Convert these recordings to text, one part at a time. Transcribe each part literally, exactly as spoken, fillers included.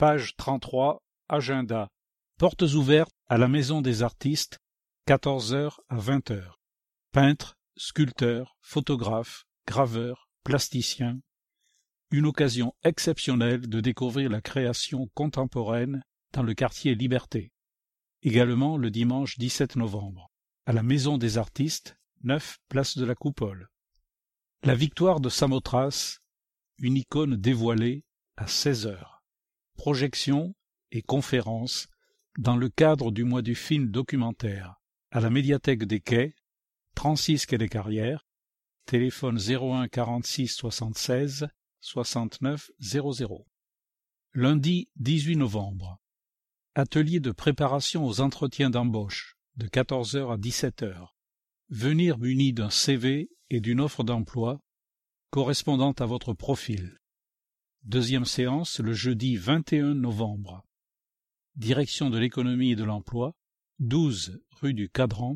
Page trente-trois, Agenda. Portes ouvertes à la Maison des Artistes, quatorze heures à vingt heures. Peintres, sculpteurs, photographes, graveurs, plasticiens. Une occasion exceptionnelle de découvrir la création contemporaine dans le quartier Liberté. Également le dimanche dix-sept novembre, à la Maison des Artistes, neuf place de la Coupole. La victoire de Samothrace, une icône dévoilée, à seize heures. Projection et conférence dans le cadre du mois du film documentaire, à la médiathèque des Quais, trente-six quai des Carrières, téléphone zéro un quarante-six soixante-seize soixante-neuf zéro zéro. Lundi dix-huit novembre. Atelier de préparation aux entretiens d'embauche, de quatorze heures à dix-sept heures. Venir muni d'un C V et d'une offre d'emploi correspondant à votre profil. Deuxième séance le jeudi vingt et un novembre. Direction de l'économie et de l'emploi, douze rue du Cadran.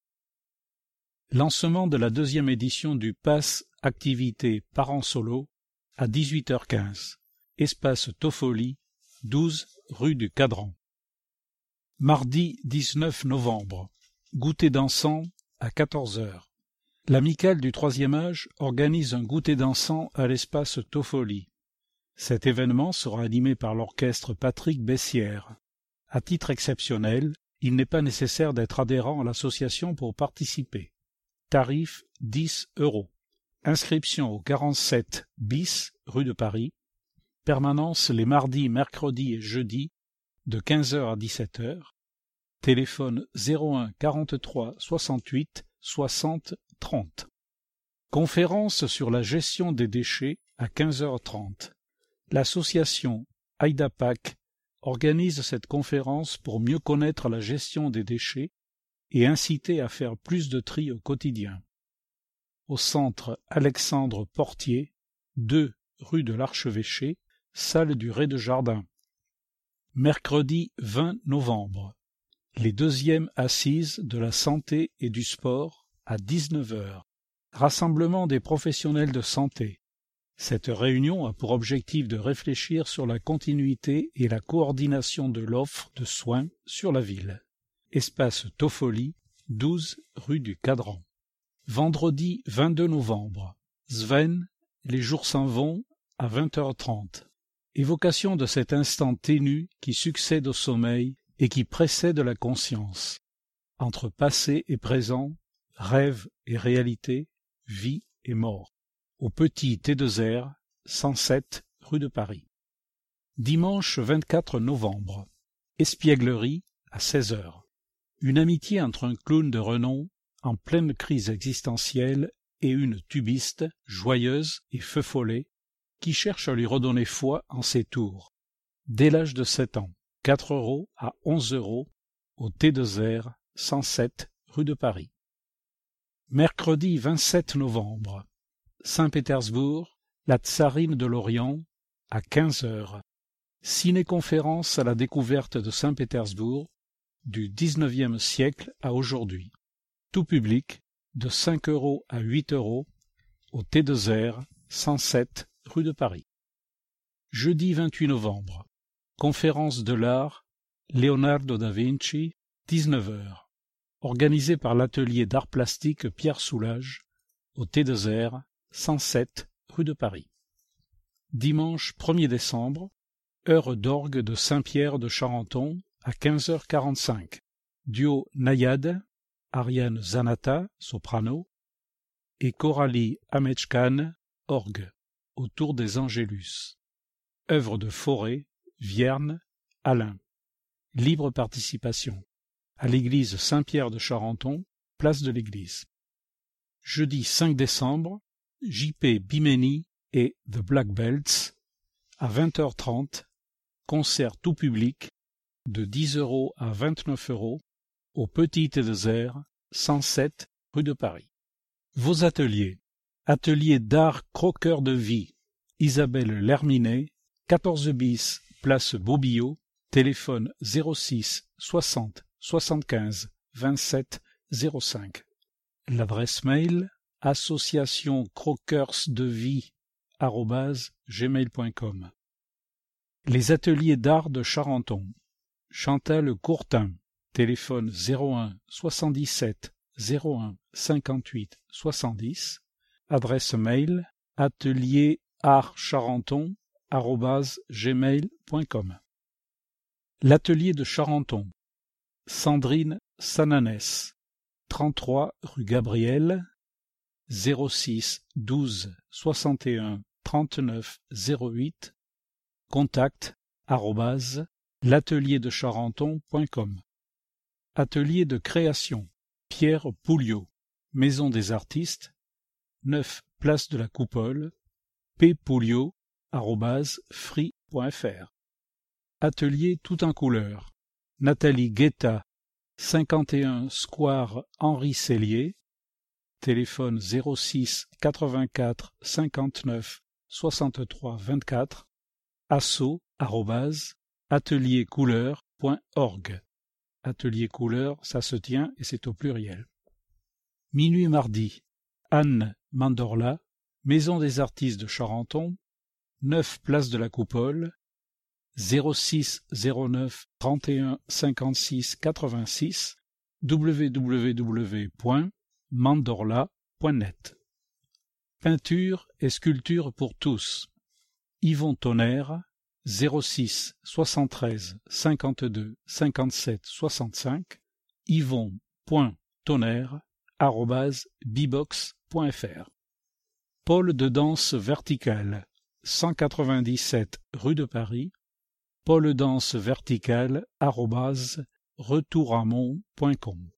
Lancement de la deuxième édition du Pass Activité Parents Solo à dix-huit heures quinze. Espace Toffoli, douze rue du Cadran. Mardi dix-neuf novembre. Goûter dansant à quatorze heures. L'Amicale du Troisième Âge organise un goûter dansant à l'espace Toffoli. Cet événement sera animé par l'orchestre Patrick Bessières. À titre exceptionnel, il n'est pas nécessaire d'être adhérent à l'association pour participer. Tarif dix euros. Inscription au quarante-sept bis rue de Paris. Permanence les mardis, mercredis et jeudis de quinze heures à dix-sept heures. Téléphone zéro un quarante-trois soixante-huit soixante trente. Conférence sur la gestion des déchets à quinze heures trente. L'association AIDAPAC organise cette conférence pour mieux connaître la gestion des déchets et inciter à faire plus de tri au quotidien. Au centre Alexandre Portier, deux rue de l'Archevêché, salle du rez-de-jardin. Mercredi vingt novembre. Les deuxièmes assises de la santé et du sport à dix-neuf heures. Rassemblement des professionnels de santé. Cette réunion a pour objectif de réfléchir sur la continuité et la coordination de l'offre de soins sur la ville. Espace Toffoli, douze rue du Cadran. Vendredi vingt-deux novembre. Sven, les jours s'en vont à vingt heures trente. Évocation de cet instant ténu qui succède au sommeil et qui précède la conscience. Entre passé et présent, rêve et réalité, vie et mort. Au petit T deux R, cent sept rue de Paris. Dimanche vingt-quatre novembre. Espièglerie à seize heures. Une amitié entre un clown de renom en pleine crise existentielle et une tubiste, joyeuse et feu follet, qui cherche à lui redonner foi en ses tours. Dès l'âge de sept ans, quatre euros à onze euros, au T deux R, cent sept rue de Paris. Mercredi vingt-sept novembre. Saint-Pétersbourg, la Tsarine de l'Orient, à quinze heures. Ciné-conférence à la découverte de Saint-Pétersbourg, du dix-neuvième siècle à aujourd'hui. Tout public, de cinq euros à huit euros, au T deux R, cent sept rue de Paris. Jeudi vingt-huit novembre. Conférence de l'art, Leonardo da Vinci, dix-neuf heures. Organisée par l'atelier d'art plastique Pierre Soulages, au T deux R, cent sept rue de Paris. Dimanche premier décembre, heure d'orgue de Saint-Pierre de Charenton à quinze heures quarante-cinq. Duo Nayade, Ariane Zanata, soprano, et Coralie Amechkan, orgue, autour des Angélus. Œuvre de Forêt, Vierne, Alain. Libre participation. À l'église Saint-Pierre de Charenton, place de l'église. Jeudi cinq décembre, J P Bimeni et The Black Belts, à vingt heures trente, concert tout public, de dix euros à vingt-neuf euros, au Petit T deux R, cent sept rue de Paris. Vos ateliers. Atelier d'art croqueur de vie, Isabelle Lerminet, quatorze bis, place Bobillot, téléphone zéro six soixante soixante-quinze vingt-sept zéro cinq. L'adresse mail association croqueursdevie arobase gmail point com. Les ateliers d'art de Charenton. Chantal Courtin, téléphone zéro un soixante-dix-sept zéro un cinquante-huit soixante-dix, adresse mail atelier art charenton arobase gmail point com. L'atelier de Charenton. Sandrine Sananès, trente-trois rue Gabriel, zéro six douze soixante et un trente-neuf zéro huit, contact arobase l'atelier de charenton point com. Atelier de création. Pierre Pouliot, Maison des artistes, neuf place de la Coupole, ppouliot arobase free point fr. Atelier tout en couleur. Nathalie Guetta, cinquante et un square Henri Sellier, téléphone zéro six quatre-vingt-quatre cinquante-neuf soixante-trois vingt-quatre, asso arobase atelier couleur point org. Atelier couleur, ça se tient et c'est au pluriel. Minuit mardi. Anne Mandorla, Maison des artistes de Charenton, neuf place de la Coupole, zéro six zéro neuf trente et un cinquante-six quatre-vingt-six, w w w point mandorla point net. Peinture et sculpture pour tous. Yvon Tonnerre, zéro six soixante-treize cinquante-deux cinquante-sept soixante-cinq, yvon point tonnerre arobase bibox point fr. Pôle de danse verticale, cent quatre-vingt-dix-sept rue de Paris, pôle danse verticale arobase retouramont point com.